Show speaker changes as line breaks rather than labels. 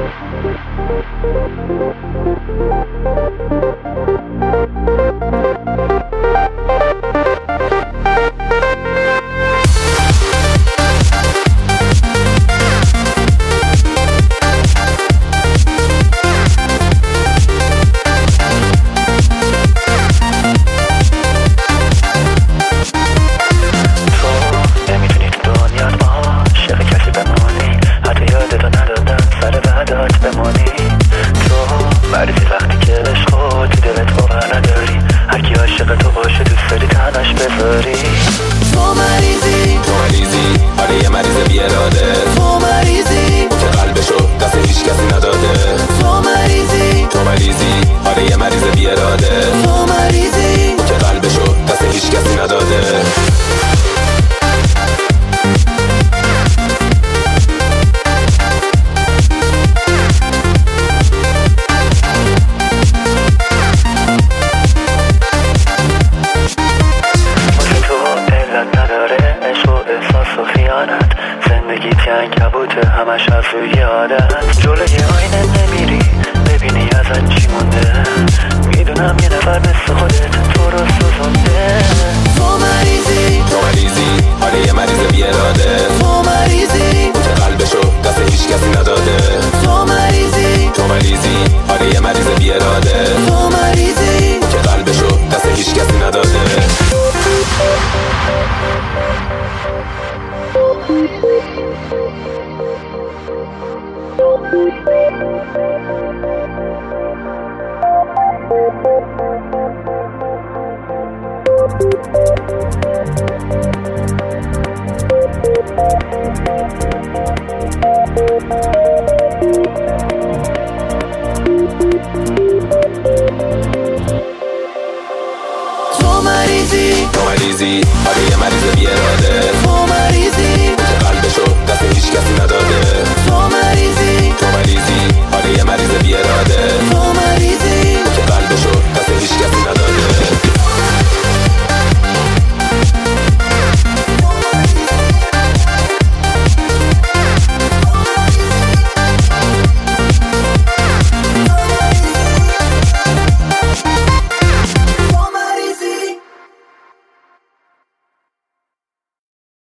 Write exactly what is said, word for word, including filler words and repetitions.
عنکبوت همش از روی عادت، جلوی آینه نمیری ببینی ازت چی مونده، میدونم یه نفر مثل خودت تو رو سوزونده.
تو مریضی
تو مریضی آره یه مریض بی اراده،
تو مریضی
که قلبشو دست هیچ کسی نداده.
تو مریضی
تو مریضی آره یه مریض بی اراده،
تو مریضی
که قلبشو دست هیچ کسی نداده.
تو مریضی
تو مریضی آره یه مریض بی اراده،
تو مریضی
که قلبشو دست هیچ کسی نداده.